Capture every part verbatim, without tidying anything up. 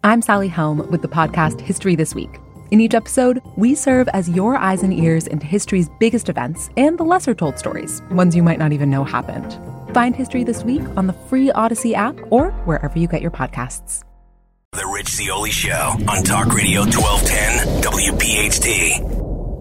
I'm Sally Helm with the podcast History This Week. In each episode, we serve as your eyes and ears into history's biggest events and the lesser-told stories, ones you might not even know happened. Find History This Week on the free Odyssey app or wherever you get your podcasts. The Rich Zeoli Show on Talk Radio twelve ten W P H T. You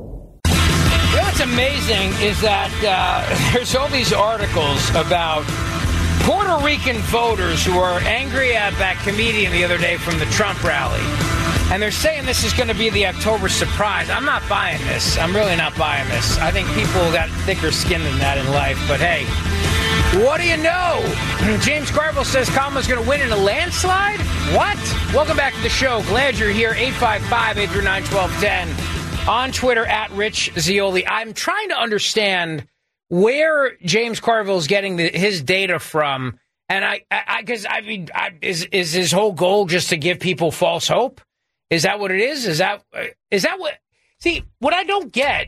know what's amazing is that uh, there's all these articles about Puerto Rican voters who are angry at that comedian the other day from the Trump rally. And they're saying this is going to be the October surprise. I'm not buying this. I'm really not buying this. I think people got thicker skin than that in life. But hey, what do you know? James Carville says Kamala's going to win in a landslide? What? Welcome back to the show. Glad you're here. eight five five, eight three nine, one two one zero. On Twitter, at Rich Zeoli. I'm trying to understand where James Carville is getting the, his data from. And I, I, because I, I mean, I, is is his whole goal just to give people false hope? Is that what it is? Is that is that what? See, what I don't get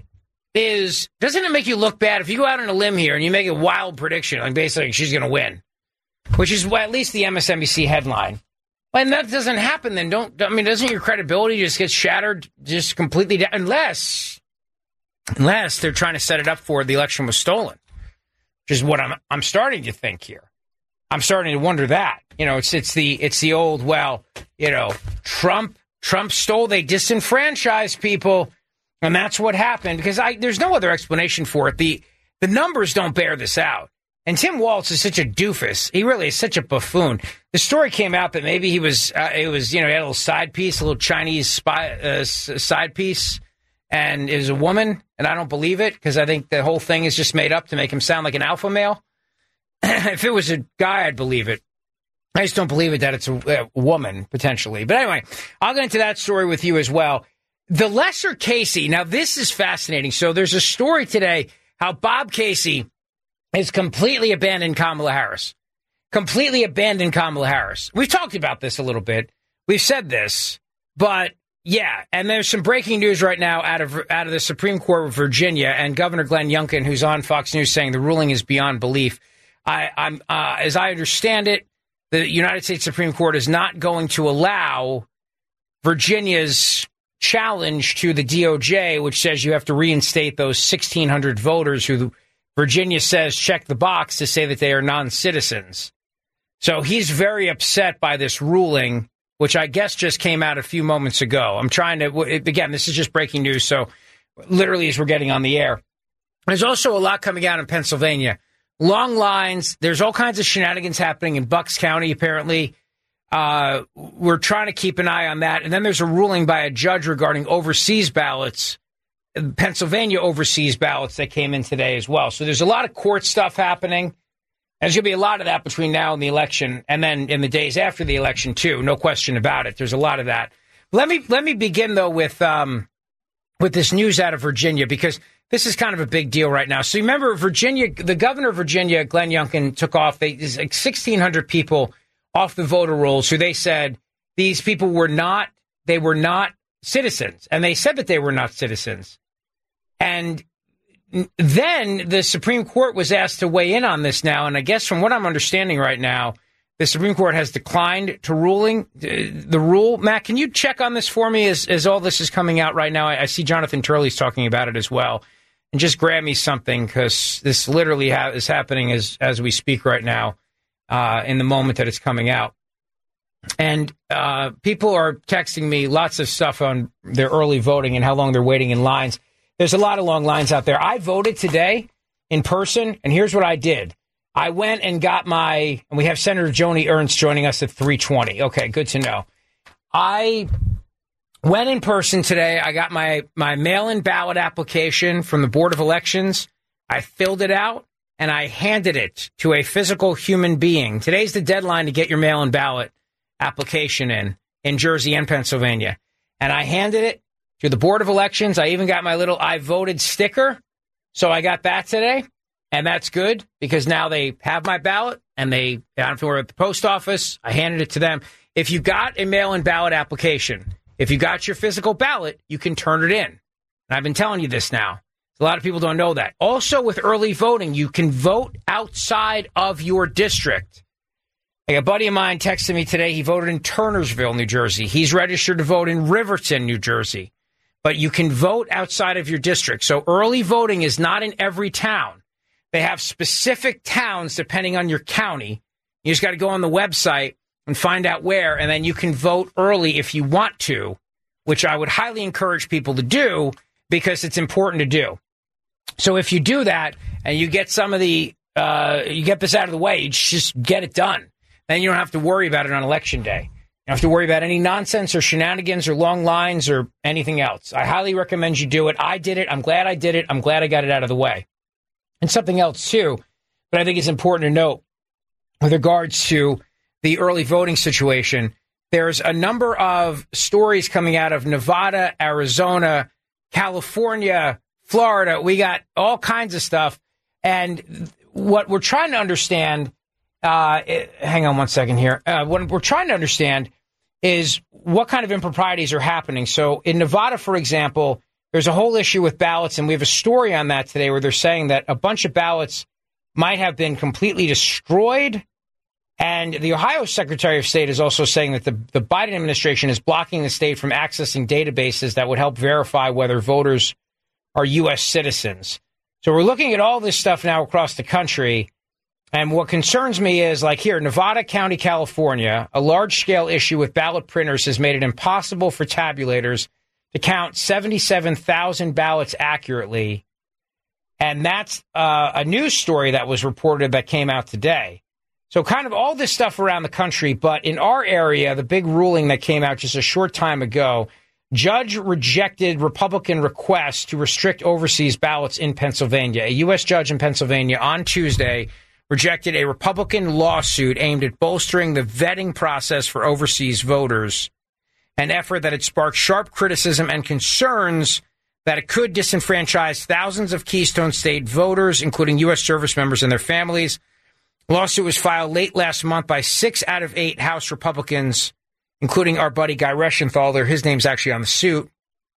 is, doesn't it make you look bad if you go out on a limb here and you make a wild prediction, like basically she's going to win, which is well, at least the M S N B C headline. When that doesn't happen, then don't. I mean, doesn't your credibility just get shattered, just completely down? Unless, unless they're trying to set it up for the election was stolen, which is what I'm I'm starting to think here. I'm starting to wonder that. You know, it's it's the it's the old, well, you know, Trump Trump stole, they disenfranchised people, and that's what happened. Because I there's no other explanation for it. The the numbers don't bear this out. And Tim Walz is such a doofus. He really is such a buffoon. The story came out that maybe he was uh, it was you know he had a little side piece, a little Chinese spy uh, side piece, and it was a woman. And I don't believe it, because I think the whole thing is just made up to make him sound like an alpha male. If it was a guy, I'd believe it. I just don't believe it that it's a, a woman, potentially. But anyway, I'll get into that story with you as well. The Lesser Casey. Now, this is fascinating. So there's a story today how Bob Casey has completely abandoned Kamala Harris. Completely abandoned Kamala Harris. We've talked about this a little bit. We've said this. But, yeah, and there's some breaking news right now out of out of the Supreme Court of Virginia, and Governor Glenn Youngkin, who's on Fox News, saying the ruling is beyond belief. I, I'm, uh, as I understand it, the United States Supreme Court is not going to allow Virginia's challenge to the D O J, which says you have to reinstate those sixteen hundred voters who Virginia says check the box to say that they are non-citizens. So he's very upset by this ruling, which I guess just came out a few moments ago. I'm trying to, again, this is just breaking news, so literally as we're getting on the air. There's also a lot coming out in Pennsylvania. Long lines. There's all kinds of shenanigans happening in Bucks County, apparently. Uh, we're trying to keep an eye on that. And then there's a ruling by a judge regarding overseas ballots, Pennsylvania overseas ballots that came in today as well. So there's a lot of court stuff happening. There's going to be a lot of that between now and the election, and then in the days after the election, too. No question about it. There's a lot of that. Let me let me begin, though, with um, with this news out of Virginia, because this is kind of a big deal right now. So remember, Virginia, the governor of Virginia, Glenn Youngkin, took off they, like sixteen hundred people off the voter rolls who they said these people were not, they were not citizens. And they said that they were not citizens. And then the Supreme Court was asked to weigh in on this now. And I guess from what I'm understanding right now, the Supreme Court has declined to ruling the rule. Matt, can you check on this for me as, as all this is coming out right now? I, I see Jonathan Turley's talking about it as well. And just grab me something, because this literally ha- is happening as, as we speak right now, uh, in the moment that it's coming out. And uh, people are texting me lots of stuff on their early voting and how long they're waiting in lines. There's a lot of long lines out there. I voted today in person, and here's what I did. I went and got my, and we have Senator Joni Ernst joining us at three twenty. Okay, good to know. I went in person today. I got my, my mail-in ballot application from the Board of Elections. I filled it out, and I handed it to a physical human being. Today's the deadline to get your mail-in ballot application in, in Jersey and Pennsylvania. And I handed it to the Board of Elections. I even got my little I voted sticker. So I got that today. And that's good, because now they have my ballot, and they I don't have to worry about the post office. I handed it to them. If you got a mail-in ballot application, if you got your physical ballot, you can turn it in. And I've been telling you this now. A lot of people don't know that. Also, with early voting, you can vote outside of your district. Like a buddy of mine texted me today. He voted in Turnersville, New Jersey. He's registered to vote in Riverton, New Jersey. But you can vote outside of your district. So early voting is not in every town. They have specific towns depending on your county. You just got to go on the website and find out where, and then you can vote early if you want to, which I would highly encourage people to do because it's important to do. So if you do that and you get some of the, uh, you get this out of the way, you just get it done. Then you don't have to worry about it on Election Day. You don't have to worry about any nonsense or shenanigans or long lines or anything else. I highly recommend you do it. I did it. I'm glad I did it. I'm glad I got it out of the way. And something else, too, but I think it's important to note with regards to the early voting situation, there's a number of stories coming out of Nevada, Arizona, California, Florida. We got all kinds of stuff. And what we're trying to understand, uh, hang on one second here. Uh, what we're trying to understand is what kind of improprieties are happening. So in Nevada, for example, there's a whole issue with ballots, and we have a story on that today where they're saying that a bunch of ballots might have been completely destroyed. And the Ohio Secretary of State is also saying that the, the Biden administration is blocking the state from accessing databases that would help verify whether voters are U S citizens. So we're looking at all this stuff now across the country. And what concerns me is, like here, Nevada County, California, a large-scale issue with ballot printers has made it impossible for tabulators to count seventy-seven thousand ballots accurately. And that's uh, a news story that was reported that came out today. So kind of all this stuff around the country, but in our area, the big ruling that came out just a short time ago, judge rejected Republican requests to restrict overseas ballots in Pennsylvania. A U S judge in Pennsylvania on Tuesday rejected a Republican lawsuit aimed at bolstering the vetting process for overseas voters, an effort that had sparked sharp criticism and concerns that it could disenfranchise thousands of Keystone State voters, including U S service members and their families. The lawsuit was filed late last month by six out of eight House Republicans, including our buddy Guy Reschenthaler. His name's actually on the suit.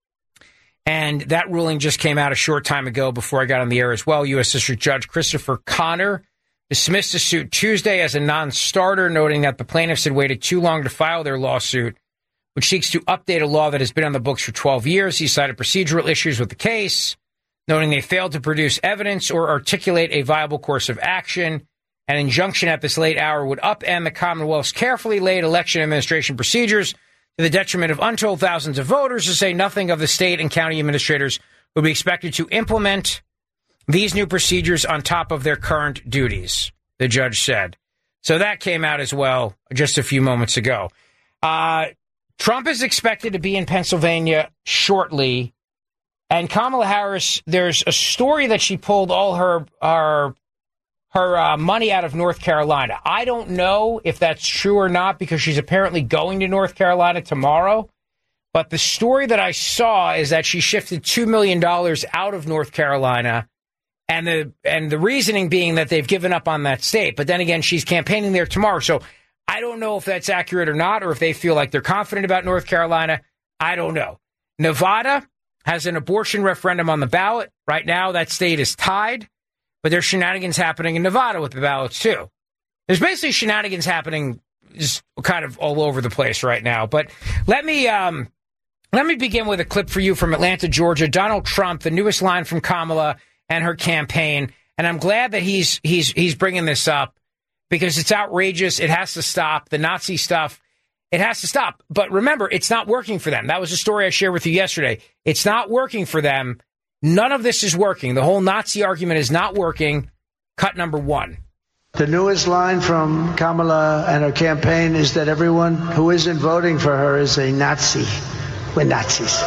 And that ruling just came out a short time ago before I got on the air as well. U S District Judge Christopher Connor dismissed the suit Tuesday as a non-starter, noting that the plaintiffs had waited too long to file their lawsuit, which seeks to update a law that has been on the books for twelve years. He cited procedural issues with the case, noting they failed to produce evidence or articulate a viable course of action. An injunction at this late hour would upend the Commonwealth's carefully laid election administration procedures to the detriment of untold thousands of voters, to say nothing of the state and county administrators who would be expected to implement these new procedures on top of their current duties, the judge said. So that came out as well just a few moments ago. Uh, Trump is expected to be in Pennsylvania shortly. And Kamala Harris, there's a story that she pulled all her her, her uh, money out of North Carolina. I don't know if that's true or not because she's apparently going to North Carolina tomorrow. But the story that I saw is that she shifted two million dollars out of North Carolina. And the and the reasoning being that they've given up on that state. But then again, she's campaigning there tomorrow. So I don't know if that's accurate or not, or if they feel like they're confident about North Carolina. I don't know. Nevada has an abortion referendum on the ballot. Right now, that state is tied. But there's shenanigans happening in Nevada with the ballots, too. There's basically shenanigans happening just kind of all over the place right now. But let me um, let me begin with a clip for you from Atlanta, Georgia. Donald Trump, the newest line from Kamala and her campaign. And I'm glad that he's he's he's bringing this up because it's outrageous. It has to stop. The Nazi stuff, it has to stop. But remember, it's not working for them. That was a story I shared with you yesterday. It's not working for them. None of this is working. The whole Nazi argument is not working. Cut number one. The newest line from Kamala and her campaign is that everyone who isn't voting for her is a Nazi. We're Nazis.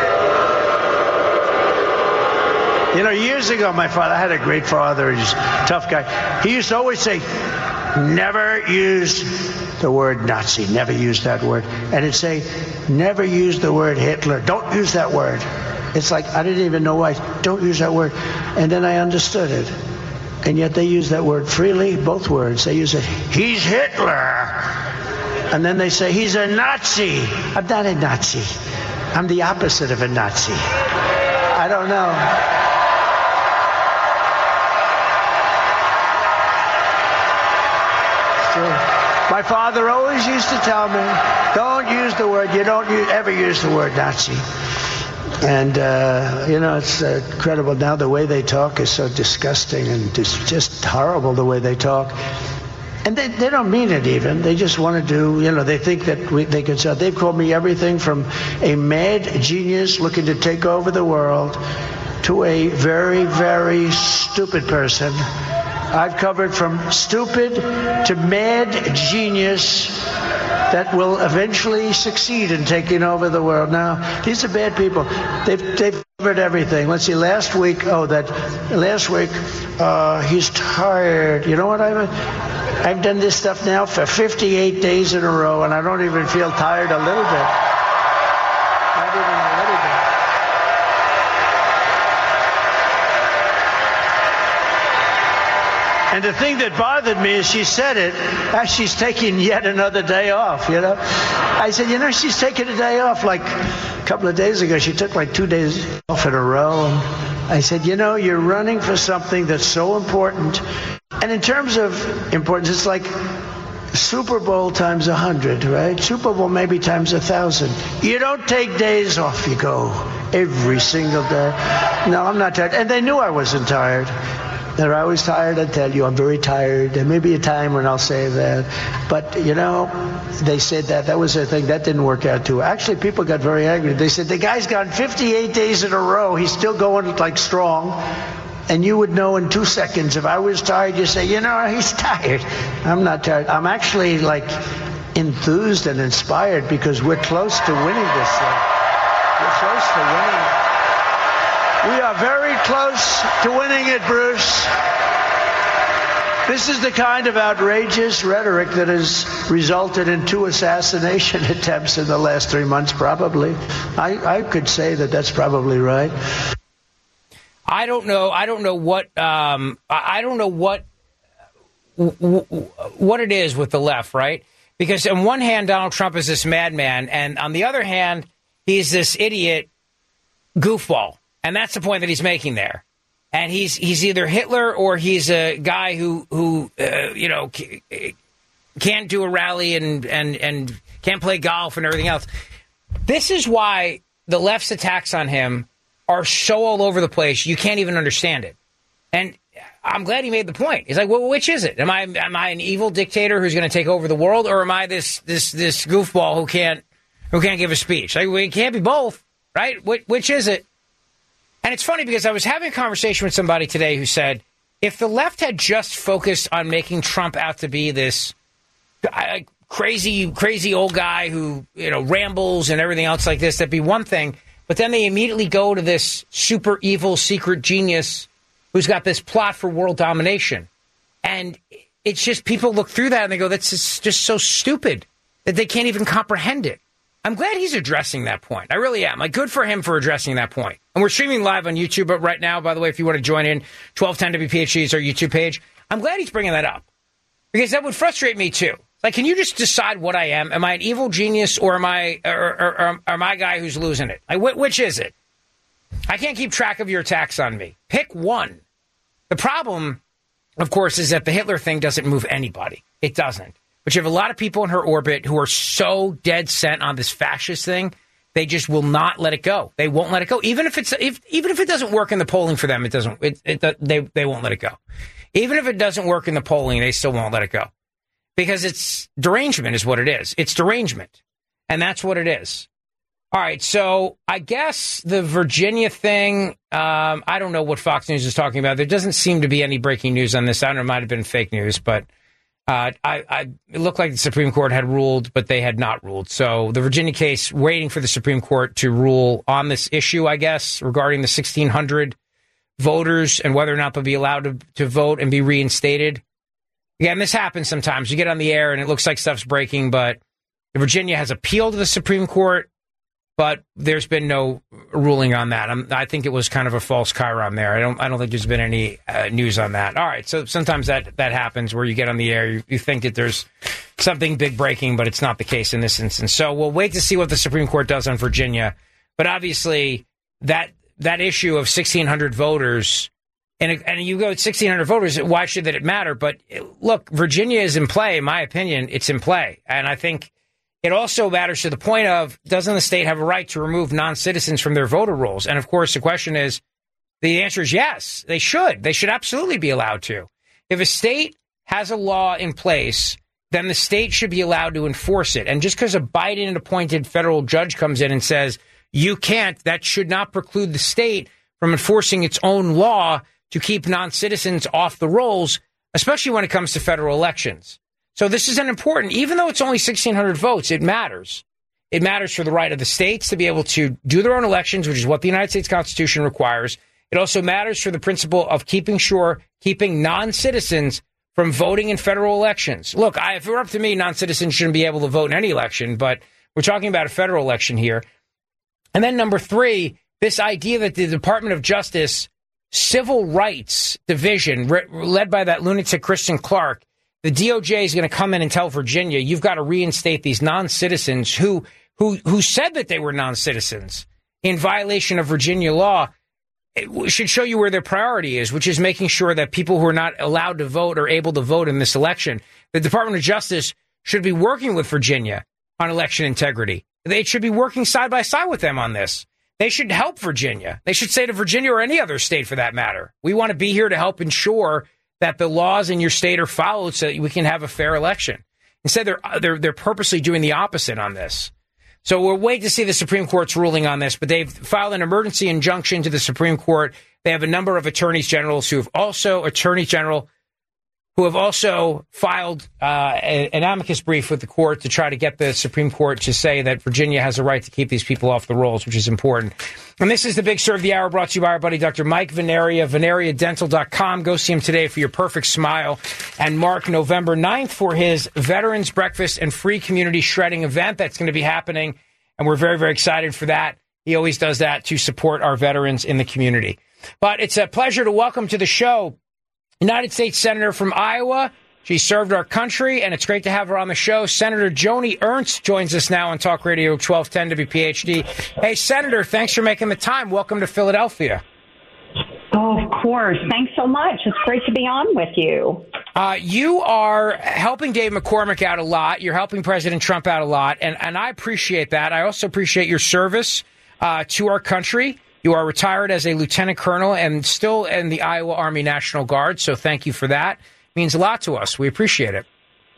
You know, years ago, my father, I had a great father, he's a tough guy. He used to always say, never use the word Nazi, never use that word. And he'd say, never use the word Hitler, don't use that word. It's like, I didn't even know why, don't use that word. And then I understood it. And yet they use that word freely, both words. They use it, he's Hitler. And then they say, he's a Nazi. I'm not a Nazi. I'm the opposite of a Nazi. I don't know. My father always used to tell me, don't use the word, you don't use, ever use the word Nazi. And, uh, you know, it's uh, incredible now. The way they talk is so disgusting and just, just horrible the way they talk. And they, they don't mean it even. They just want to do, you know, they think that we, they can sell. They've called me everything from a mad genius looking to take over the world to a very, very stupid person. I've covered from stupid to mad genius that will eventually succeed in taking over the world. Now, these are bad people. They've, they've covered everything. Let's see, last week, oh, that, last week, uh, he's tired. You know what I've, I've done this stuff now for fifty-eight days in a row, and I don't even feel tired a little bit. Not even a little bit. And the thing that bothered me is she said it as she's taking yet another day off, you know. I said, you know, she's taking a day off. Like a couple of days ago, she took like two days off in a row. And I said, you know, you're running for something that's so important. And in terms of importance, it's like Super Bowl times a hundred, right? Super Bowl maybe times a thousand. You don't take days off, you go every single day. No, I'm not tired. And they knew I wasn't tired. They're always tired. I tell you, I'm very tired. There may be a time when I'll say that. But, you know, they said that. That was their thing. That didn't work out too. Actually, people got very angry. They said, the guy's gone fifty-eight days in a row. He's still going like strong. And you would know in two seconds. If I was tired, you say, you know, he's tired. I'm not tired. I'm actually like enthused and inspired because we're close to winning this thing. We're close to winning it. We are very close to winning it, Bruce. This is the kind of outrageous rhetoric that has resulted in two assassination attempts in the last three months, probably. I, I could say that that's probably right. I don't know. I don't know what. Um, I don't know what. What it is with the left, right? Because on one hand, Donald Trump is this madman, and on the other hand, he's this idiot goofball. And that's the point that he's making there. And he's he's either Hitler or he's a guy who, who uh, you know, can't do a rally and, and, and can't play golf and everything else. This is why the left's attacks on him are so all over the place, you can't even understand it. And I'm glad he made the point. He's like, well, which is it? Am I am I an evil dictator who's going to take over the world, or am I this this this goofball who can't who can't give a speech? Like, well, it can't be both, right? Which, which is it? And it's funny because I was having a conversation with somebody today who said, if the left had just focused on making Trump out to be this uh, crazy, crazy old guy who, you know, rambles and everything else like this, that'd be one thing. But then they immediately go to this super evil secret genius who's got this plot for world domination. And it's just people look through that and they go, that's just, just so stupid that they can't even comprehend it. I'm glad he's addressing that point. I really am. Like, good for him for addressing that point. And we're streaming live on YouTube but right now, by the way, if you want to join in, twelve ten W P H D is our YouTube page. I'm glad he's bringing that up because that would frustrate me too. Like, can you just decide what I am? Am I an evil genius or am I or, or, or, or am I a guy who's losing it? Like, wh- which is it? I can't keep track of your attacks on me. Pick one. The problem, of course, is that the Hitler thing doesn't move anybody. It doesn't. But you have a lot of people in her orbit who are so dead set on this fascist thing, they just will not let it go. They won't let it go, even if it's if even if it doesn't work in the polling for them. It doesn't. It, it they they won't let it go. Even if it doesn't work in the polling, they still won't let it go because it's derangement, is what it is. It's derangement, and that's what it is. All right, so I guess the Virginia thing. Um, I don't know what Fox News is talking about. There doesn't seem to be any breaking news on this. I don't know. It might have been fake news, but. Uh, I, I, it looked like the Supreme Court had ruled, but they had not ruled. So the Virginia case, waiting for the Supreme Court to rule on this issue, I guess, regarding the sixteen hundred voters and whether or not they'll be allowed to, to vote and be reinstated. Again, this happens sometimes. You get on the air and it looks like stuff's breaking, but Virginia has appealed to the Supreme Court, but there's been no ruling on that. I'm, I think it was kind of a false chyron there. I don't. I don't think there's been any uh, news on that. All right. So sometimes that, that happens where you get on the air, you, you think that there's something big breaking, but it's not the case in this instance. So we'll wait to see what the Supreme Court does on Virginia. But obviously, that that issue of sixteen hundred voters, And, and you go with sixteen hundred voters, why should that it matter? But look, Virginia is in play, in my opinion. It's in play. And I think it also matters to the point of, doesn't the state have a right to remove non-citizens from their voter rolls? And, of course, the question is, the answer is yes, they should. They should absolutely be allowed to. If a state has a law in place, then the state should be allowed to enforce it. And just because a Biden-appointed federal judge comes in and says, you can't, that should not preclude the state from enforcing its own law to keep non-citizens off the rolls, especially when it comes to federal elections. So this is an important, even though it's only sixteen hundred votes, it matters. It matters for the right of the states to be able to do their own elections, which is what the United States Constitution requires. It also matters for the principle of keeping sure, keeping non-citizens from voting in federal elections. Look, I, if it were up to me, non-citizens shouldn't be able to vote in any election, but we're talking about a federal election here. And then number three, this idea that the Department of Justice Civil Rights Division, re- led by that lunatic Kristen Clark, the D O J is going to come in and tell Virginia, you've got to reinstate these non-citizens who who who said that they were non-citizens in violation of Virginia law. It should show you where their priority is, which is making sure that people who are not allowed to vote are able to vote in this election. The Department of Justice should be working with Virginia on election integrity. They should be working side by side with them on this. They should help Virginia. They should say to Virginia or any other state for that matter, we want to be here to help ensure that the laws in your state are followed so that we can have a fair election. Instead, they're they're they're purposely doing the opposite on this. So we'll wait to see the Supreme Court's ruling on this, but they've filed an emergency injunction to the Supreme Court. They have a number of attorneys generals who have also attorney general who have also filed uh, an amicus brief with the court to try to get the Supreme Court to say that Virginia has a right to keep these people off the rolls, which is important. And this is the Big Sur of the Hour, brought to you by our buddy Doctor Mike Veneria, veneria dental dot com. Go see him today for your perfect smile. And mark November ninth for his Veterans Breakfast and Free Community Shredding event that's going to be happening. And we're very, very excited for that. He always does that to support our veterans in the community. But it's a pleasure to welcome to the show United States Senator from Iowa. She served our country, and it's great to have her on the show. Senator Joni Ernst joins us now on Talk Radio twelve ten W P H D. Hey, Senator, thanks for making the time. Welcome to Philadelphia. Oh, of course. Thanks so much. It's great to be on with you. Uh, you are helping Dave McCormick out a lot. You're helping President Trump out a lot, and, and I appreciate that. I also appreciate your service uh, to our country. You are retired as a lieutenant colonel and still in the Iowa Army National Guard, so thank you for that. It means a lot to us. We appreciate it.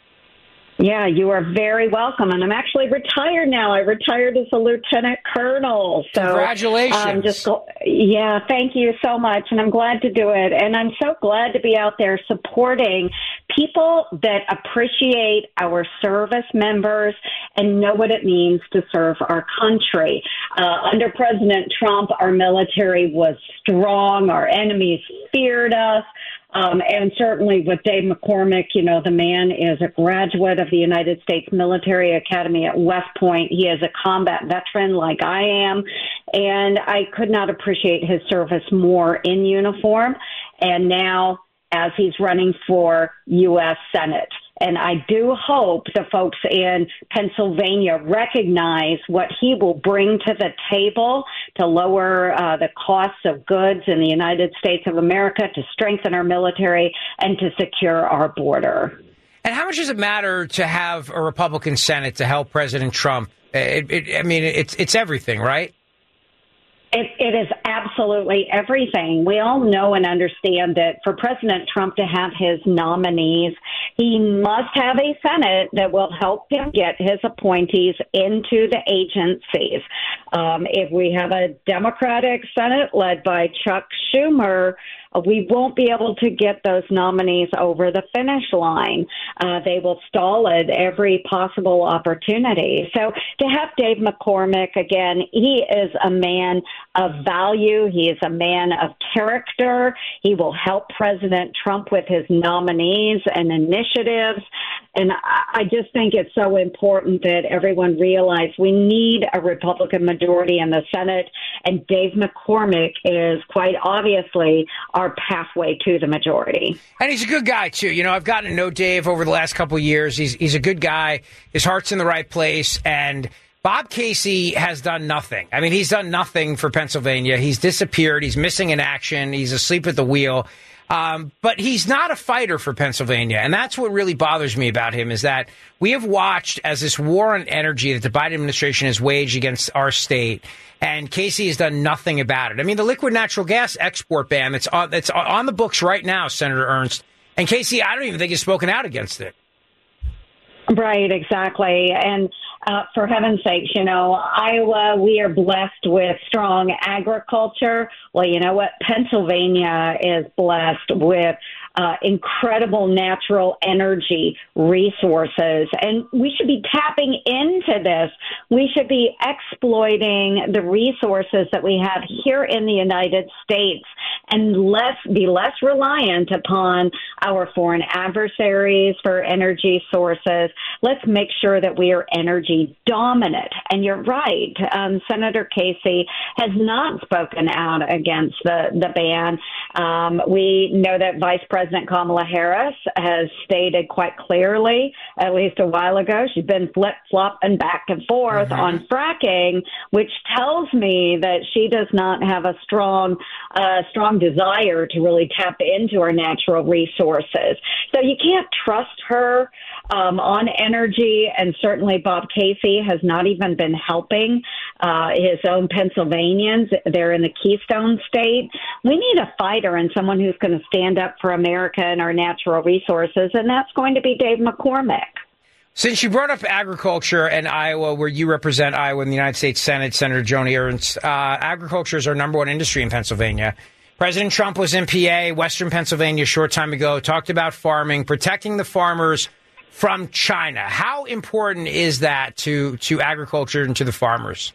Yeah, you are very welcome. And I'm actually retired now. I retired as a lieutenant colonel. So, congratulations. Um, just go, yeah, thank you so much. And I'm glad to do it. And I'm so glad to be out there supporting people that appreciate our service members and know what it means to serve our country. Uh, under President Trump, our military was strong. Our enemies feared us. Um, and certainly with Dave McCormick, you know, the man is a graduate of the United States Military Academy at West Point. He is a combat veteran like I am, and I could not appreciate his service more in uniform. And now as he's running for U S Senate. And I do hope the folks in Pennsylvania recognize what he will bring to the table to lower uh, the costs of goods in the United States of America, to strengthen our military, and to secure our border. And how much does it matter to have a Republican Senate to help President Trump? It, it, I mean, it's it's everything, right? It, it is absolutely everything. We all know and understand that for President Trump to have his nominees, he must have a Senate that will help him get his appointees into the agencies. Um, if we have a Democratic Senate led by Chuck Schumer, we won't be able to get those nominees over the finish line. Uh, they will stall at every possible opportunity. So to have Dave McCormick, again, he is a man of value. He is a man of character. He will help President Trump with his nominees and initiatives. And I just think it's so important that everyone realize we need a Republican majority in the Senate, and Dave McCormick is quite obviously our pathway to the majority. And he's a good guy, too. You know, I've gotten to know Dave over the last couple of years. He's he's a good guy. His heart's in the right place. And Bob Casey has done nothing. I mean, he's done nothing for Pennsylvania. He's disappeared. He's missing in action. He's asleep at the wheel. Um, but he's not a fighter for Pennsylvania. And that's what really bothers me about him, is that we have watched as this war on energy that the Biden administration has waged against our state, and Casey has done nothing about it. I mean, the liquid natural gas export ban that's on, that's on the books right now, Senator Ernst, and Casey, I don't even think he's spoken out against it. Right, exactly. And uh, for heaven's sakes, you know, Iowa, we are blessed with strong agriculture. Well, you know what? Pennsylvania is blessed with uh, incredible natural energy resources. And we should be tapping into this. We should be exploiting the resources that we have here in the United States and less be less reliant upon our foreign adversaries for energy sources. Let's make sure that we are energy dominant. And you're right, um, Senator Casey has not spoken out against the, the ban. Um, we know that Vice President Kamala Harris has stated quite clearly, at least a while ago, she's been flip-flopping back and forth mm-hmm. on fracking, which tells me that she does not have a strong, uh, strong desire to really tap into our natural resources. So you can't trust her um, on energy, and certainly Bob Casey has not even been helping uh, his own Pennsylvanians. They're in the Keystone State. We need a fighter and someone who's going to stand up for America and our natural resources, and that's going to be Dave McCormick. Since you brought up agriculture and Iowa, where you represent Iowa in the United States Senate, Senator Joni Ernst, uh, agriculture is our number one industry in Pennsylvania. President Trump was in P A, Western Pennsylvania, a short time ago, talked about farming, protecting the farmers from China. How important is that to, to agriculture and to the farmers?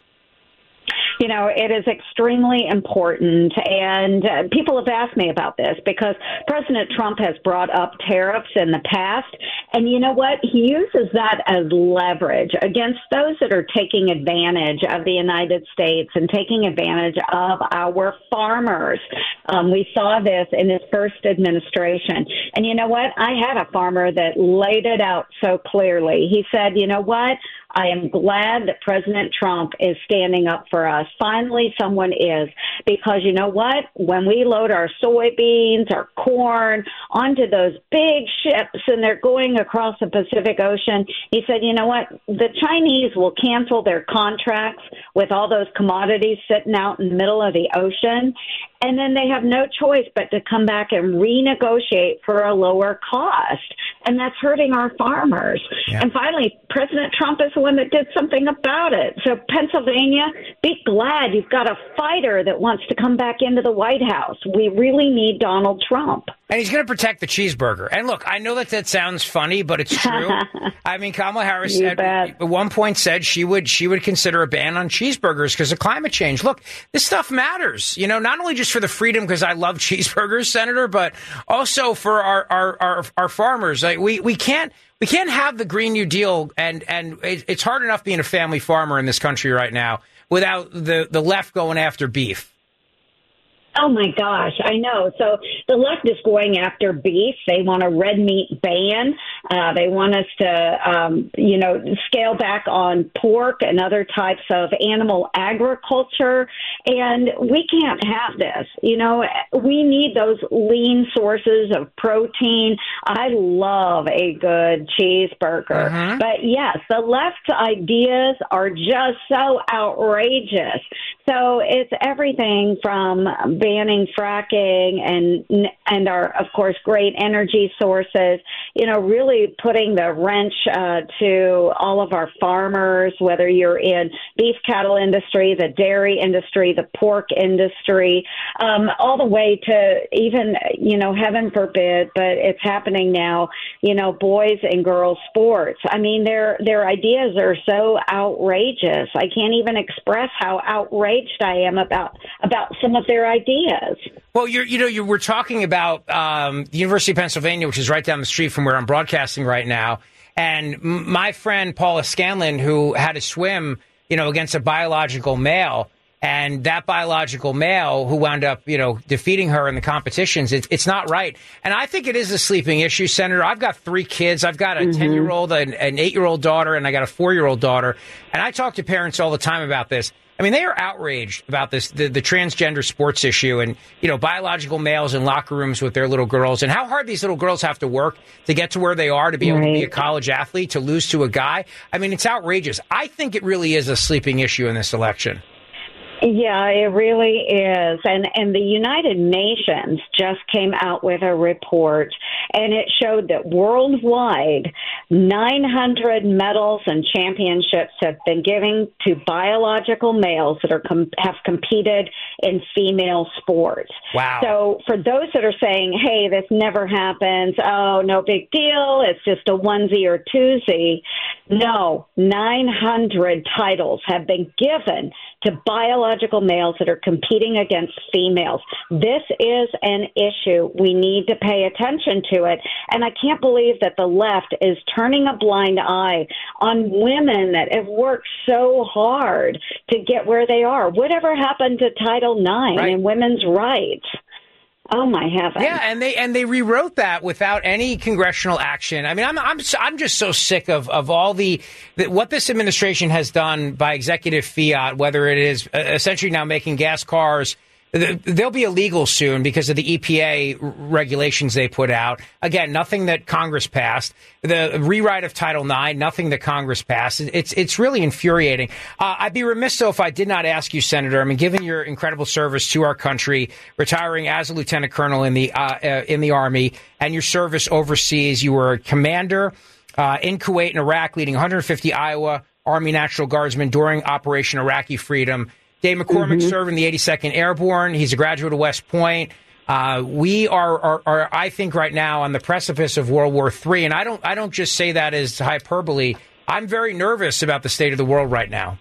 You know, it is extremely important, and uh, people have asked me about this because President Trump has brought up tariffs in the past, and you know what? He uses that as leverage against those that are taking advantage of the United States and taking advantage of our farmers. Um, we saw this in his first administration, and you know what? I had a farmer that laid it out so clearly. He said, you know what? I am glad that President Trump is standing up for us. Finally, someone is, because you know what? When we load our soybeans, our corn onto those big ships and they're going across the Pacific Ocean, he said, you know what? The Chinese will cancel their contracts with all those commodities sitting out in the middle of the ocean. And then they have no choice but to come back and renegotiate for a lower cost. And that's hurting our farmers. Yeah. And finally, President Trump is the one that did something about it. So Pennsylvania, be glad you've got a fighter that wants to come back into the White House. We really need Donald Trump. And he's going to protect the cheeseburger. And look, I know that that sounds funny, but it's true. I mean, Kamala Harris at, at one point said she would she would consider a ban on cheeseburgers because of climate change. Look, this stuff matters, you know, not only just for the freedom, because I love cheeseburgers, Senator, but also for our our, our, our farmers. Like, we, we can't we can't have the Green New Deal, and, and it, it's hard enough being a family farmer in this country right now without the, the left going after beef. Oh, my gosh, I know. So the left is going after beef. They want a red meat ban. Uh, they want us to, um, you know, scale back on pork and other types of animal agriculture. And we can't have this. You know, we need those lean sources of protein. I love a good cheeseburger. Uh-huh. But, yes, the left's ideas are just so outrageous. So it's everything from banning fracking and and our, of course, great energy sources, you know, really putting the wrench uh, to all of our farmers, whether you're in beef cattle industry, the dairy industry, the pork industry, um, all the way to even, you know, heaven forbid, but it's happening now, you know, boys and girls sports. I mean, their their ideas are so outrageous. I can't even express how outrageous I am about about some of their ideas. Well, you're, you know, you were talking about um, the University of Pennsylvania, which is right down the street from where I'm broadcasting right now. And m- my friend Paula Scanlon, who had to swim, you know, against a biological male, And that biological male who wound up, you know, defeating her in the competitions, it's, it's not right. And I think it is a sleeping issue, Senator. I've got three kids. I've got a mm-hmm. ten-year-old, an, an eight-year-old daughter, and I got a four-year-old daughter. And I talk to parents all the time about this. I mean, they are outraged about this, the, the transgender sports issue and, you know, biological males in locker rooms with their little girls and how hard these little girls have to work to get to where they are, to be able right. to be a college athlete, to lose to a guy. I mean, it's outrageous. I think it really is a sleeping issue in this election. Yeah, it really is. And and the United Nations just came out with a report, and it showed that worldwide, nine hundred medals and championships have been given to biological males that are com- have competed in female sports. Wow. So for those that are saying, hey, this never happens, oh, no big deal, it's just a onesie or twosie, no, nine hundred titles have been given to biological males that are competing against females. This is an issue. We need to pay attention to it. And I can't believe that the left is turning a blind eye on women that have worked so hard to get where they are. Whatever happened to Title nine right. and women's rights? Oh my heavens! Yeah, and they and they rewrote that without any congressional action. I mean, I'm I'm I'm just so sick of of all the, the what this administration has done by executive fiat. Whether it is essentially now making gas cars. They'll be illegal soon because of the E P A regulations they put out. Again, nothing that Congress passed. The rewrite of Title nine, nothing that Congress passed. It's it's really infuriating. Uh, I'd be remiss, though, if I did not ask you, Senator, I mean, given your incredible service to our country, retiring as a lieutenant colonel in the uh, uh, in the Army, and your service overseas, you were a commander uh, in Kuwait and Iraq, leading one hundred fifty Iowa Army National Guardsmen during Operation Iraqi Freedom. Dave McCormick mm-hmm. served in the eighty-second Airborne. He's a graduate of West Point. Uh, we are, are, are, I think, right now on the precipice of World War Three, and I don't, I don't just say that as hyperbole. I'm very nervous about the state of the world right now.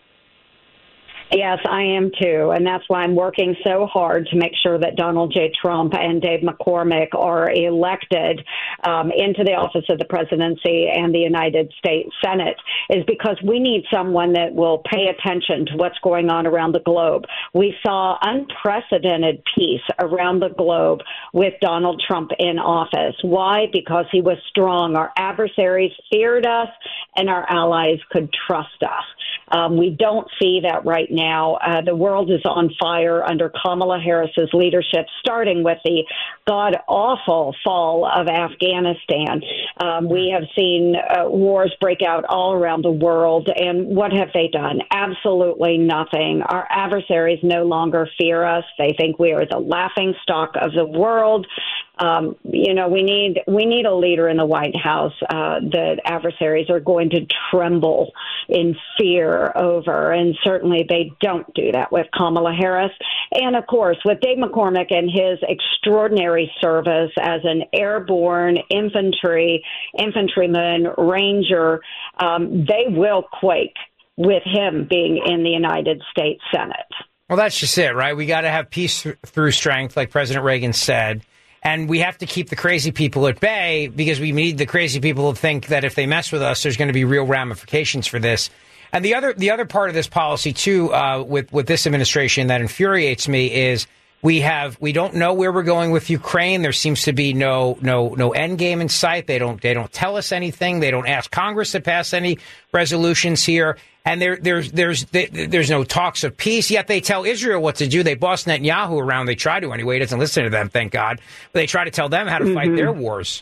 Yes, I am too, and that's why I'm working so hard to make sure that Donald J. Trump and Dave McCormick are elected um, into the office of the presidency and the United States Senate, is because we need someone that will pay attention to what's going on around the globe. We saw unprecedented peace around the globe with Donald Trump in office. Why? Because he was strong. Our adversaries feared us, and our allies could trust us. Um, we don't see that right now. Uh, the world is on fire under Kamala Harris's leadership, starting with the god-awful fall of Afghanistan. Um, we have seen uh, wars break out all around the world, and what have they done? Absolutely nothing. Our adversaries no longer fear us. They think we are the laughingstock of the world. Um, you know, we need we need a leader in the White House uh, that adversaries are going to tremble in fear over, and certainly they don't do that with Kamala Harris. And, of course, with Dave McCormick and his extraordinary service as an airborne infantry, infantryman, ranger, um, they will quake with him being in the United States Senate. Well, that's just it, right? We got to have peace through strength, like President Reagan said. And we have to keep the crazy people at bay because we need the crazy people to think that if they mess with us, there's going to be real ramifications for this. And the other the other part of this policy, too, uh, with, with this administration that infuriates me is we have we don't know where we're going with Ukraine. There seems to be no no no end game in sight. They don't they don't tell us anything. They don't ask Congress to pass any resolutions here. And there, there's there's there's no talks of peace, yet they tell Israel what to do. They boss Netanyahu around. They try to anyway. He doesn't listen to them, thank God. But they try to tell them how to mm-hmm. fight their wars.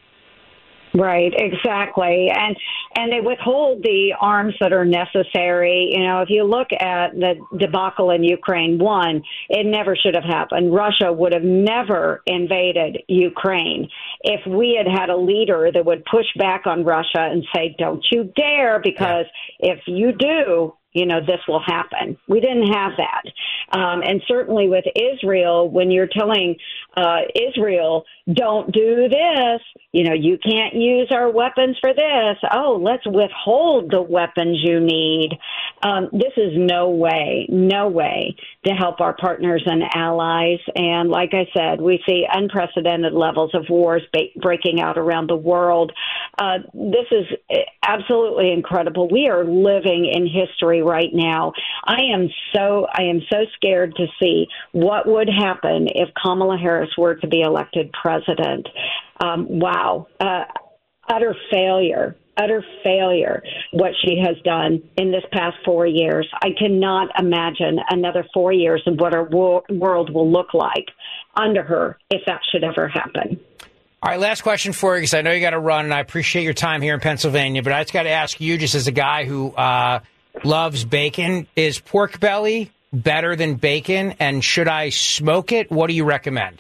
Right, exactly. And and they withhold the arms that are necessary. You know, if you look at the debacle in Ukraine, one, it never should have happened. Russia would have never invaded Ukraine if we had had a leader that would push back on Russia and say, don't you dare, because yeah. if you do, you know, this will happen. We didn't have that. Um, and certainly with Israel, when you're telling uh, Israel, don't do this, you know, you can't use our weapons for this. Oh, let's withhold the weapons you need. Um, this is no way, no way to help our partners and allies. And like I said, we see unprecedented levels of wars ba- breaking out around the world. Uh, this is absolutely incredible. We are living in history right now. I am so I am so scared to see what would happen if Kamala Harris were to be elected president. Um, wow, uh, utter failure. Utter failure, what she has done in this past four years. I cannot imagine another four years of what our wo- world will look like under her if that should ever happen. All right, last question for you, because I know you got to run, and I appreciate your time here in Pennsylvania, but I just got to ask you, just as a guy who uh, loves bacon, is pork belly better than bacon, and should I smoke it? What do you recommend?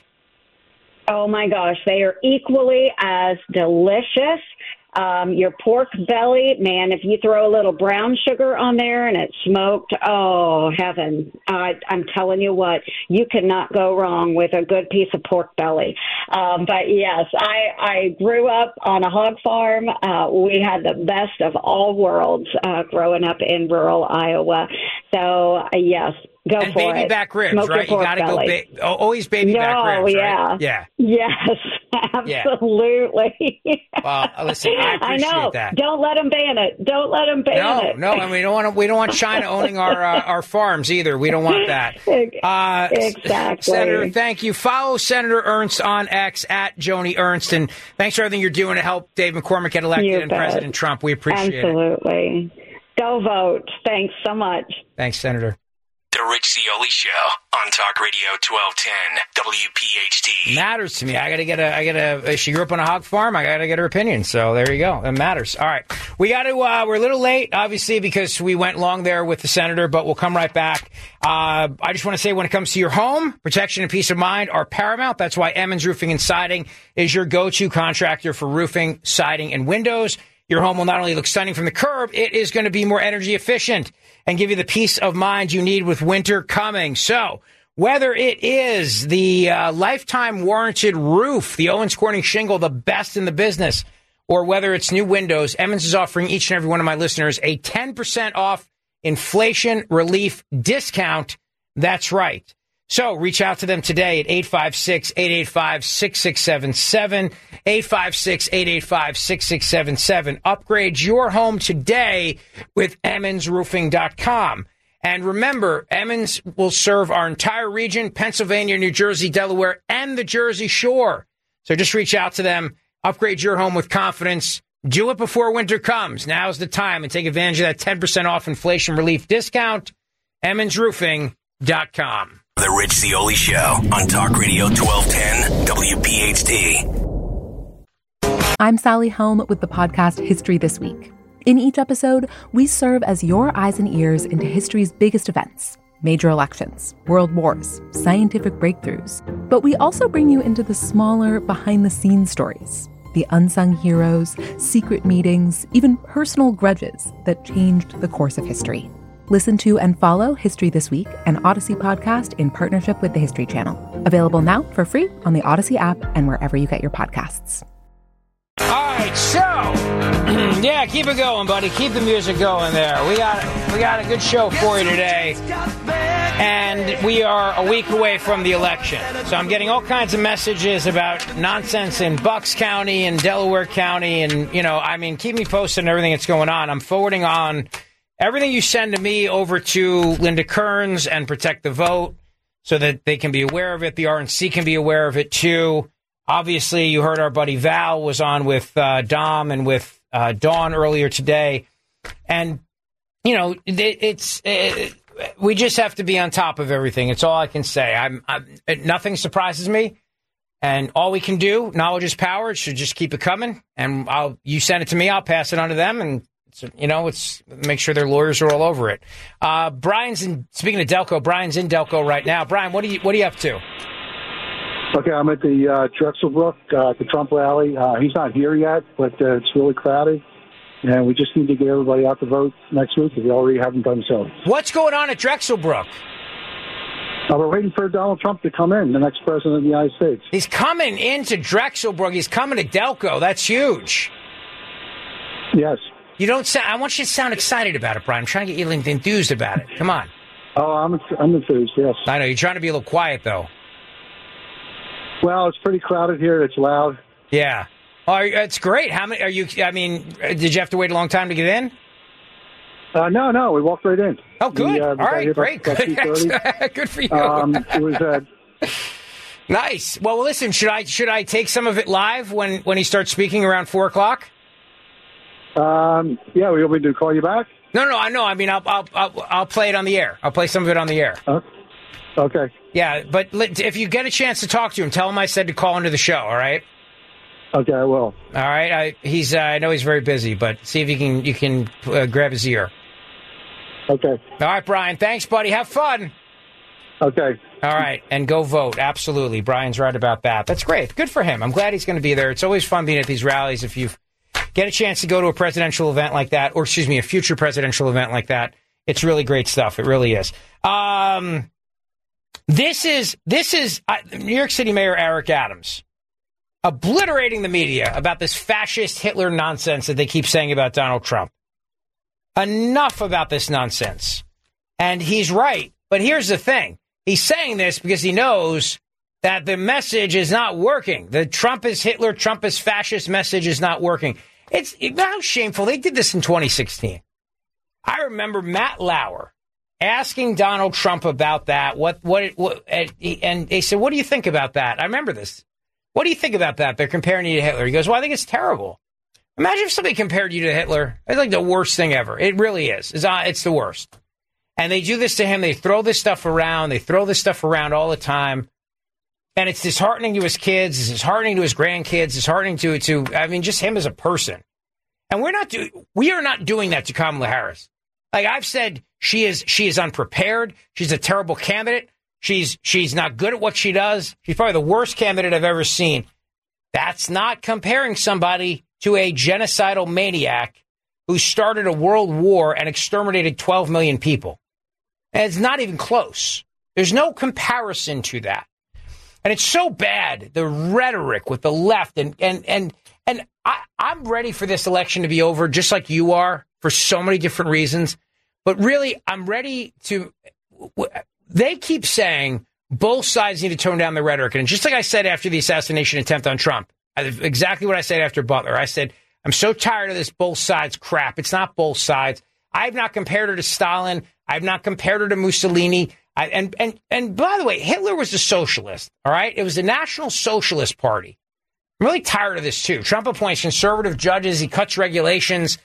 Oh, my gosh, they are equally as delicious. Um, your pork belly, man, if you throw a little brown sugar on there and it's smoked, oh, heaven. I, I'm telling you what, you cannot go wrong with a good piece of pork belly. Um, but, yes, I, I grew up on a hog farm. Uh, we had the best of all worlds uh, growing up in rural Iowa. So, uh, yes. Go and for baby it. back ribs, Smoke right? You got to go ba- oh, always baby no, back ribs, yeah. right? Yeah. Yes, absolutely. Well, listen, I appreciate I know. that. Don't let them ban it. Don't let them ban no, it. No, no, and we don't want to, we don't want China owning our uh, our farms either. We don't want that. Uh, exactly. Senator, thank you. Follow Senator Ernst on X at Joni Ernst, and thanks for everything you're doing to help Dave McCormick get elected you and bet. President Trump. We appreciate Absolutely. it. Absolutely. Go vote. Thanks so much. Thanks, Senator. The Rich Zeoli Show on Talk Radio twelve ten W P H T. Matters to me. I gotta get a. I gotta. She grew up on a hog farm. I gotta get her opinion. So there you go. It matters. All right, we got to. Uh, we're a little late, obviously, because we went long there with the senator. But we'll come right back. Uh, I just want to say, when it comes to your home, protection and peace of mind are paramount. That's why Emmons Roofing and Siding is your go-to contractor for roofing, siding, and windows. Your home will not only look stunning from the curb, it is going to be more energy efficient and give you the peace of mind you need with winter coming. So whether it is the uh, lifetime warranted roof, the Owens Corning shingle, the best in the business, or whether it's new windows, Emmons is offering each and every one of my listeners a ten percent off inflation relief discount. That's right. So reach out to them today at eight five six, eight eight five, six six seven seven, eight five six, eight eight five, six six seven seven. Upgrade your home today with Emmons Roofing dot com. And remember, Emmons will serve our entire region, Pennsylvania, New Jersey, Delaware, and the Jersey Shore. So just reach out to them. Upgrade your home with confidence. Do it before winter comes. Now's the time, and take advantage of that ten percent off inflation relief discount. Emmons Roofing dot com. The Rich Zeoli Show on Talk Radio twelve ten W P H T. I'm Sally Helm with the podcast History This Week. In each episode, we serve as your eyes and ears into history's biggest events, major elections, world wars, scientific breakthroughs. But we also bring you into the smaller, behind-the-scenes stories, the unsung heroes, secret meetings, even personal grudges that changed the course of history. Listen to and follow History This Week, an Odyssey podcast in partnership with the History Channel. Available now for free on the Odyssey app and wherever you get your podcasts. All right, so yeah, keep it going, buddy. Keep the music going there. We got we got a good show for you today, and we are a week away from the election. So I'm getting all kinds of messages about nonsense in Bucks County and Delaware County, and you know, I mean, keep me posted on everything that's going on. I'm forwarding on everything you send to me over to Linda Kearns and Protect the Vote so that they can be aware of it. The R N C can be aware of it, too. Obviously, you heard our buddy Val was on with uh, Dom and with uh, Dawn earlier today. And, you know, it, it's it, we just have to be on top of everything. It's all I can say. I'm, I'm nothing surprises me. And all we can do, knowledge is power. It should just keep it coming. And I'll you send it to me, I'll pass it on to them. And So, you know, it's make sure their lawyers are all over it. Uh, Brian's in, speaking of Delco, Brian's in Delco right now. Brian, what are you what are you up to? Okay, I'm at the uh, Drexel Brook, uh, at the Trump rally. Uh, he's not here yet, but uh, it's really crowded. And we just need to get everybody out to vote next week if we already haven't done so. What's going on at Drexel Brook? Uh, we're waiting for Donald Trump to come in, the next president of the United States. He's coming into Drexelbrook. He's coming to Delco. That's huge. Yes. You don't sound, I want you to sound excited about it, Brian. I'm trying to get you enthused about it. Come on. Oh, I'm, I'm enthused, yes. I know. You're trying to be a little quiet, though. Well, it's pretty crowded here. It's loud. Yeah. Oh, it's great. How many are you? I mean, did you have to wait a long time to get in? Uh, no, no. We walked right in. Oh, good. We, uh, All right, great. About, about good for you. Um, it was uh, nice. Well, listen. Should I should I take some of it live when, when he starts speaking around four o'clock? Um, yeah, we want me to call you back? No, no, I know. I mean, I'll, I'll, I'll, I'll play it on the air. I'll play some of it on the air. Uh, okay. Yeah, but if you get a chance to talk to him, tell him I said to call into the show. All right. Okay, I will. All right. I, he's. Uh, I know he's very busy, but see if you can. You can uh, grab his ear. Okay. All right, Brian. Thanks, buddy. Have fun. Okay. All right, and go vote. Absolutely. Brian's right about that. That's great. Good for him. I'm glad he's going to be there. It's always fun being at these rallies if you've get a chance to go to a presidential event like that, or excuse me, a future presidential event like that. It's really great stuff. It really is. Um, this is this is uh, New York City Mayor Eric Adams obliterating the media about this fascist Hitler nonsense that they keep saying about Donald Trump. Enough about this nonsense. And he's right. But here's the thing. He's saying this because he knows that the message is not working. The Trump is Hitler, Trump is fascist message is not working. It's how shameful. They did this in twenty sixteen. I remember Matt Lauer asking Donald Trump about that. What, what, what, and they said, what do you think about that? I remember this. What do you think about that? They're comparing you to Hitler. He goes, well, I think it's terrible. Imagine if somebody compared you to Hitler. It's like the worst thing ever. It really is. It's, uh, it's the worst. And they do this to him. They throw this stuff around. They throw this stuff around all the time. And it's disheartening to his kids. It's disheartening to his grandkids. It's disheartening to, to, I mean, just him as a person. And we're not do, we are not doing that to Kamala Harris. Like I've said, she is she is unprepared. She's a terrible candidate. She's she's not good at what she does. She's probably the worst candidate I've ever seen. That's not comparing somebody to a genocidal maniac who started a world war and exterminated twelve million people. And it's not even close. There's no comparison to that. And it's so bad, the rhetoric with the left. And and and, and I, I'm ready for this election to be over, just like you are, for so many different reasons. But really, I'm ready to... They keep saying both sides need to tone down the rhetoric. And just like I said after the assassination attempt on Trump, exactly what I said after Butler. I said, I'm so tired of this both sides crap. It's not both sides. I've not compared her to Stalin. I've not compared her to Mussolini. I, and, and, and by the way, Hitler was a socialist, all right? It was the National Socialist Party. I'm really tired of this, too. Trump appoints conservative judges. He cuts regulations.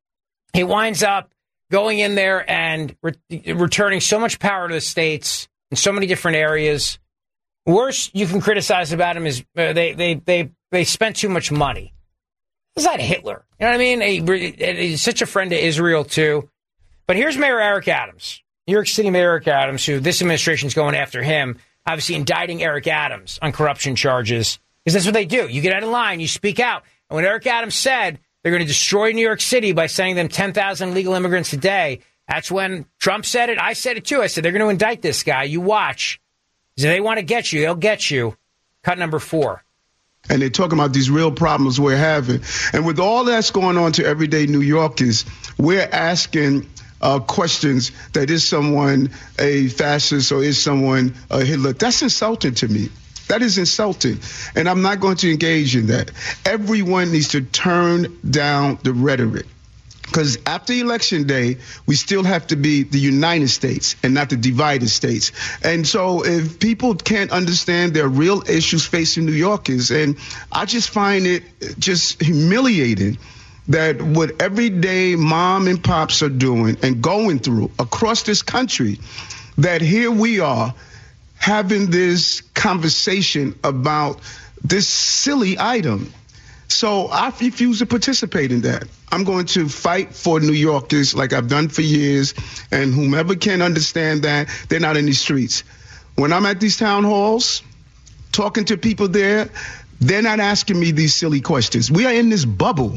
He winds up going in there and re- returning so much power to the states in so many different areas. Worst you can criticize about him is uh, they, they, they, they spent too much money. Is that Hitler? You know what I mean? He, he's such a friend to Israel, too. But here's Mayor Eric Adams, New York City Mayor Eric Adams, who this administration is going after him, obviously indicting Eric Adams on corruption charges. Because that's what they do. You get out of line, you speak out. And when Eric Adams said they're going to destroy New York City by sending them ten thousand illegal immigrants a day, that's when Trump said it. I said it, too. I said, they're going to indict this guy. You watch. If they want to get you, they'll get you. Cut number four. And they're talking about these real problems we're having. And with all that's going on to everyday New Yorkers, we're asking uh, questions that is someone a fascist or is someone a Hitler. That's insulting to me. That is insulting. And I'm not going to engage in that. Everyone needs to turn down the rhetoric. Because after Election Day, we still have to be the United States and not the divided states. And so if people can't understand their real issues facing New Yorkers, and I just find it just humiliating that what everyday mom and pops are doing and going through across this country, that here we are having this conversation about this silly item. So I refuse to participate in that. I'm going to fight for New Yorkers like I've done for years, and whomever can understand that, they're not in these streets. When I'm at these town halls, talking to people there, they're not asking me these silly questions. We are in this bubble.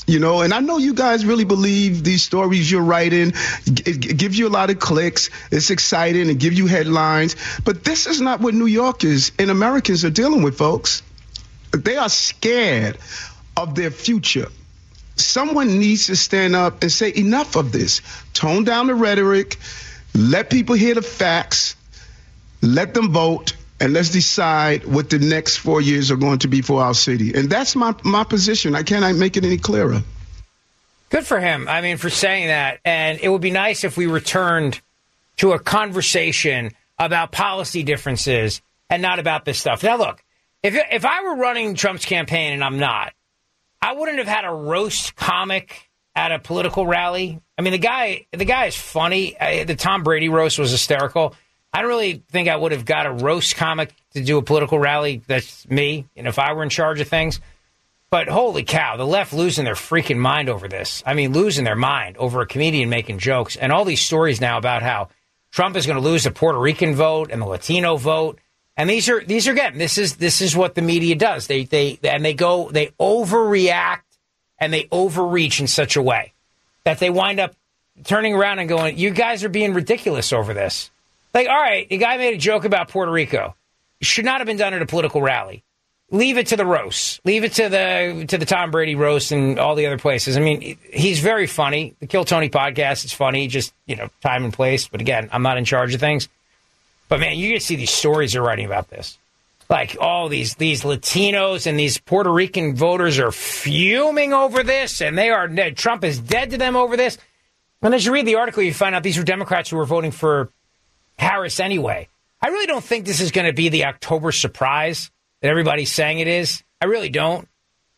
You know, and I know you guys really believe these stories you're writing. It, it gives you a lot of clicks. It's exciting. It gives you headlines. But this is not what New Yorkers and Americans are dealing with, folks. They are scared of their future. Someone needs to stand up and say enough of this. Tone down the rhetoric. Let people hear the facts. Let them vote. And let's decide what the next four years are going to be for our city. And that's my, my position. I cannot make it any clearer. Good for him. I mean, for saying that. And it would be nice if we returned to a conversation about policy differences and not about this stuff. Now, look, if if I were running Trump's campaign and I'm not, I wouldn't have had a roast comic at a political rally. I mean, the guy, the guy is funny. I, the Tom Brady roast was hysterical. I don't really think I would have got a roast comic to do a political rally. That's me. And if I were in charge of things. But holy cow, the left losing their freaking mind over this. I mean, losing their mind over a comedian making jokes. And all these stories now about how Trump is going to lose the Puerto Rican vote and the Latino vote. And these are these are again, this is this is what the media does. They they and they go they overreact and they overreach in such a way that they wind up turning around and going, you guys are being ridiculous over this. Like, all right, the guy made a joke about Puerto Rico. It should not have been done at a political rally. Leave it to the roasts. Leave it to the to the Tom Brady roast and all the other places. I mean, he's very funny. The Kill Tony podcast is funny, just, you know, time and place. But again, I'm not in charge of things. But, man, you get to see these stories they're writing about this. Like, all these these Latinos and these Puerto Rican voters are fuming over this, and they are Trump is dead to them over this. And as you read the article, you find out these were Democrats who were voting for Harris anyway. I really don't think this is going to be the October surprise that everybody's saying it is. I really don't.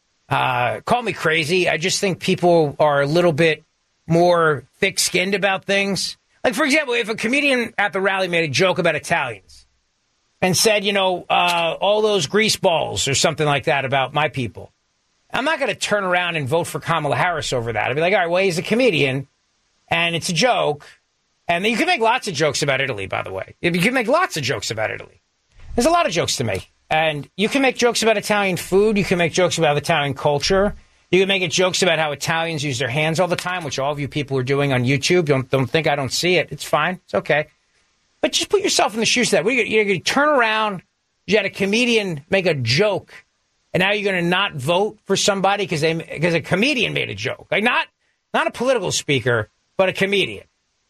Uh, call me crazy. I just think people are a little bit more thick-skinned about things. Like, for example, if a comedian at the rally made a joke about Italians and said, you know, uh, all those grease balls or something like that about my people, I'm not going to turn around and vote for Kamala Harris over that. I'd be like, all right, well, he's a comedian, and it's a joke. And you can make lots of jokes about Italy, by the way. You can make lots of jokes about Italy. There's a lot of jokes to make. And you can make jokes about Italian food. You can make jokes about Italian culture. You can make it jokes about how Italians use their hands all the time, which all of you people are doing on YouTube. Don't don't think I don't see it. It's fine. It's okay. But just put yourself in the shoes of that. You're going to turn around. You had a comedian make a joke, and now you're going to not vote for somebody because they because a comedian made a joke. Like not not a political speaker, but a comedian.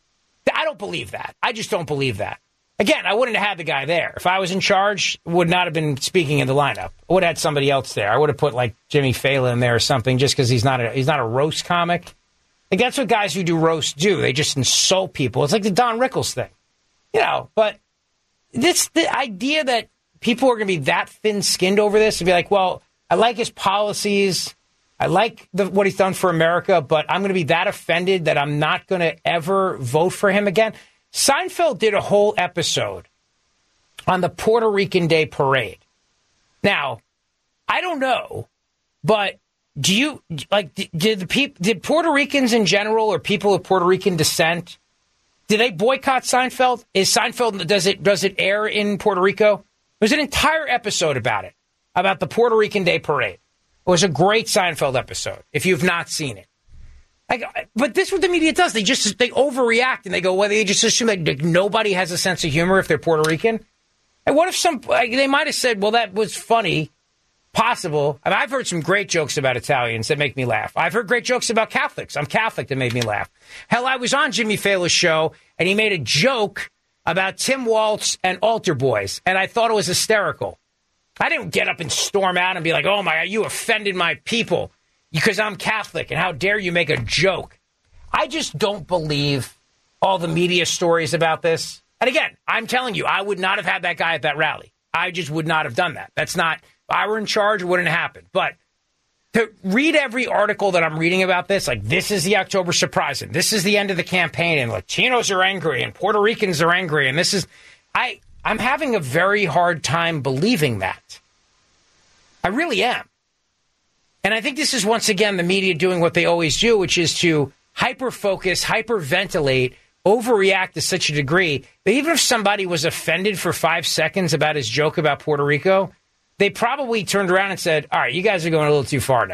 I don't believe that. I just don't believe that. Again, I wouldn't have had the guy there. If I was in charge, would not have been speaking in the lineup. I would have had somebody else there. I would have put like Jimmy Fallon in there or something just because he's not a he's not a roast comic. Like that's what guys who do roast do. They just insult people. It's like the Don Rickles thing. You know, but this the idea that people are going to be that thin-skinned over this and be like, well, I like his policies. I like the, what he's done for America, but I'm going to be that offended that I'm not going to ever vote for him again. Seinfeld did a whole episode on the Puerto Rican Day Parade. Now, I don't know, but do you like did the people did Puerto Ricans in general or people of Puerto Rican descent, did they boycott Seinfeld? Is Seinfeld does it does it air in Puerto Rico? There's an entire episode about it, about the Puerto Rican Day Parade. It was a great Seinfeld episode, if you've not seen it. Like, but this is what the media does. They just they overreact and they go, well, they just assume that nobody has a sense of humor if they're Puerto Rican. And what if some, like, they might have said, well, that was funny, possible. I mean, I've heard some great jokes about Italians that make me laugh. I've heard great jokes about Catholics. I'm Catholic that made me laugh. Hell, I was on Jimmy Fallon's show and he made a joke about Tim Waltz and Altar Boys, and I thought it was hysterical. I didn't get up and storm out and be like, oh, my God, you offended my people because I'm Catholic, and how dare you make a joke. I just don't believe all the media stories about this. And again, I'm telling you, I would not have had that guy at that rally. I just would not have done that. That's not, if I were in charge, it wouldn't happen. But to read every article that I'm reading about this, like this is the October surprise, and this is the end of the campaign, and Latinos are angry, and Puerto Ricans are angry, and this is, I... I'm having a very hard time believing that. I really am. And I think this is, once again, the media doing what they always do, which is to hyper-focus, hyperventilate, overreact to such a degree that even if somebody was offended for five seconds about his joke about Puerto Rico, they probably turned around and said, all right, you guys are going a little too far now.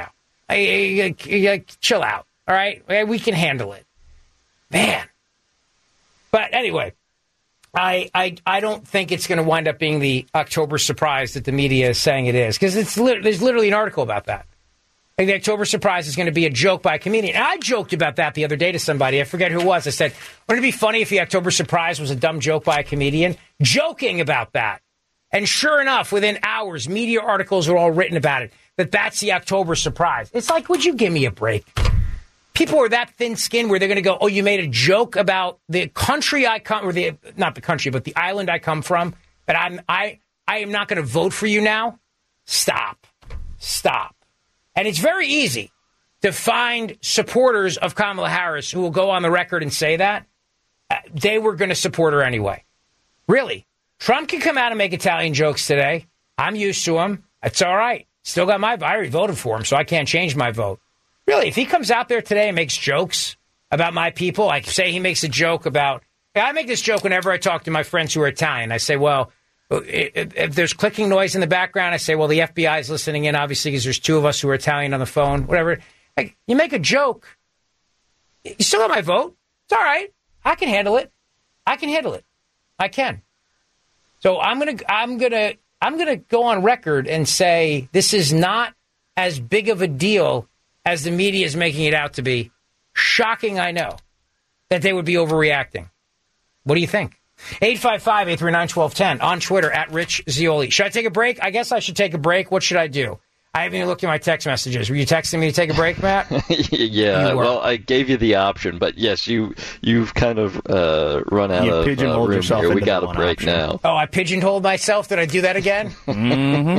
I, I, I, chill out, all right? We can handle it. Man. But anyway, I I, I don't think it's going to wind up being the October surprise that the media is saying it is, because it's li- there's literally an article about that. Like the October surprise is going to be a joke by a comedian. And I joked about that the other day to somebody. I forget who it was. I said, wouldn't it be funny if the October surprise was a dumb joke by a comedian? Joking about that. And sure enough, within hours, media articles are all written about it, that that's the October surprise. It's like, would you give me a break? People are that thin-skinned where they're going to go, oh, you made a joke about the country I come, or the, not the country, but the island I come from, but I'm, I, I am not going to vote for you now? Stop. Stop. And it's very easy to find supporters of Kamala Harris who will go on the record and say that. Uh, they were going to support her anyway. Really. Trump can come out and make Italian jokes today. I'm used to him. It's all right. Still got my vote. I already voted for him, so I can't change my vote. Really, if he comes out there today and makes jokes about my people, like say he makes a joke about... I make this joke whenever I talk to my friends who are Italian. I say, well... If, if there's clicking noise in the background, I say, well, the F B I is listening in, obviously, because there's two of us who are Italian on the phone, whatever. Like, you make a joke. You still got my vote. It's all right. I can handle it. I can handle it. I can. So I'm going to, I'm going to, I'm going to go on record and say this is not as big of a deal as the media is making it out to be. Shocking, I know, that they would be overreacting. What do you think? eight five five, eight three nine, one two one zero on Twitter at Rich Zeoli. Should I take a break? I guess I should take a break. What should I do? I haven't even looked at my text messages. Were you texting me to take a break, Matt? Yeah, well, I gave you the option, but yes, you, you've kind of uh, run out you of pigeonholed uh, room yourself here. We into got a one break option. now. Oh, I pigeonholed myself? Did I do that again? Mm-hmm.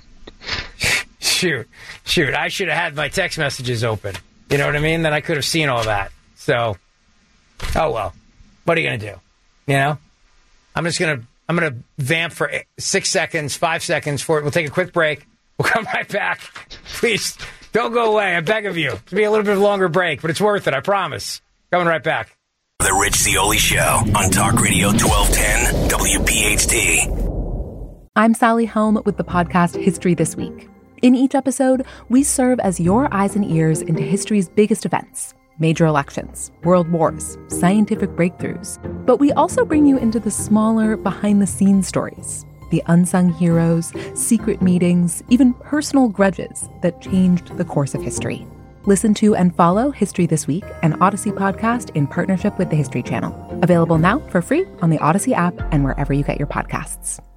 Shoot. Shoot. I should have had my text messages open. You know what I mean? Then I could have seen all that. So, oh, well. What are you going to do? You know? I'm just going to I'm gonna vamp for six seconds, five seconds. For it. We'll take a quick break. We'll come right back. Please, don't go away. I beg of you. It'll be a little bit of a longer break, but it's worth it. I promise. Coming right back. The Rich Zeoli Show on Talk Radio twelve ten W P H T. I'm Sally Helm with the podcast History This Week. In each episode, we serve as your eyes and ears into history's biggest events. Major elections, world wars, scientific breakthroughs. But we also bring you into the smaller, behind-the-scenes stories, the unsung heroes, secret meetings, even personal grudges that changed the course of history. Listen to and follow History This Week, an Odyssey podcast in partnership with the History Channel. Available now for free on the Odyssey app and wherever you get your podcasts.